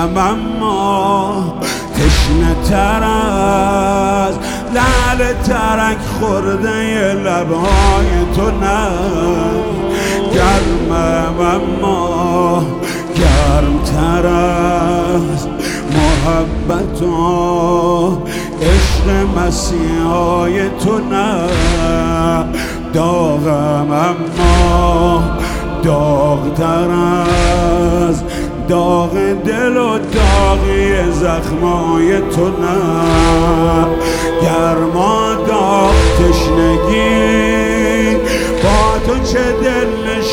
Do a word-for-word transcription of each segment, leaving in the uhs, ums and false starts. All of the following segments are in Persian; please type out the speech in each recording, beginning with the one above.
تشنم اما تشنه تر از لعل ترک خورده لبهای تو نه. گرمم اما گرم تر از محبت و عشق مسیحای تو نه. داغم اما داغ تر از داغ دل و داغی زخمای تو نه. گرما داغ تشنگی با تو چه دل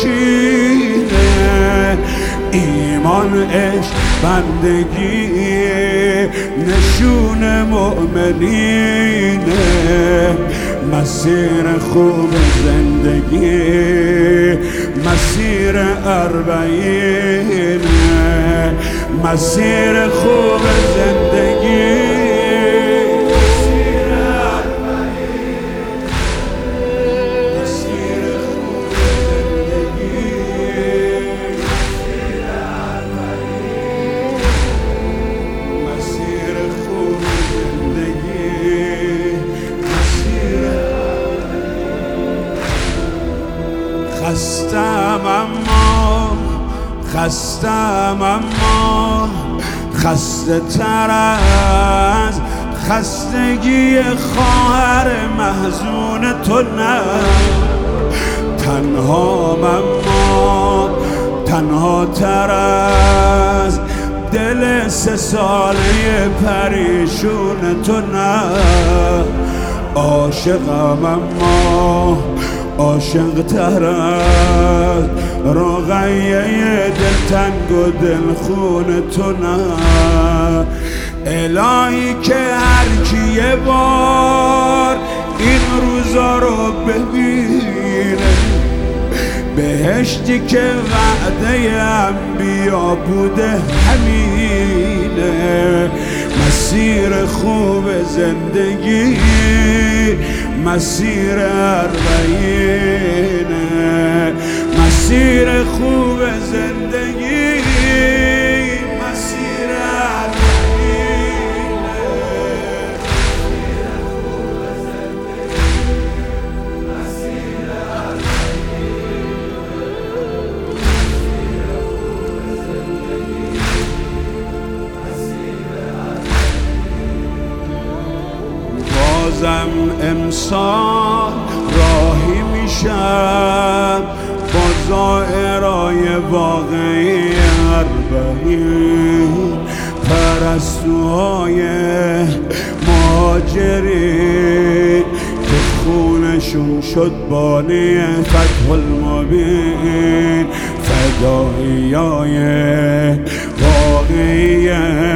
نشینه. ایمان عشق بندگی نشون مؤمنینه. مسیر خوب زندگی مسیر اربعینه. مسیر خوب زندگی خستم اما خستم اما خسته تر از خستگی خواهر محزون تو نه. تنها اما تنها تر از دل سه ساله پریشون تو نه. عاشقم اما عاشق تر از رقیه دلتنگ و دلخون تو نه. الهی که هر کی یه بار این روزا رو ببینه، بهشتی که وعده انبیا بوده همینه. مسیر خوب زندگی مسیر اربعینه. مسیر خوب زندگی مسیر اربعینه. مسیر بازم امسال راهی میشم با زائرای واقعی اربعین. پرستوهای مهاجرین که خونشون شد بانی فتح المبین. فداییای واقعی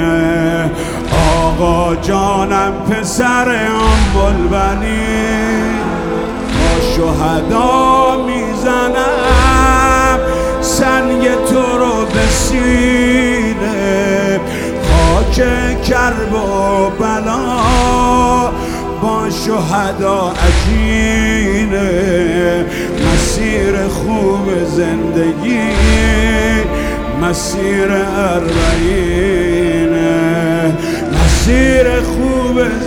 آقا جانم پسر ام بلبنی. با شهدا میزنم سنگ تو رو به سینه. خاک کرب و بلا با شهدا عجینه. مسیر خوب زندگی مسیر اربعینه. مسیر خوب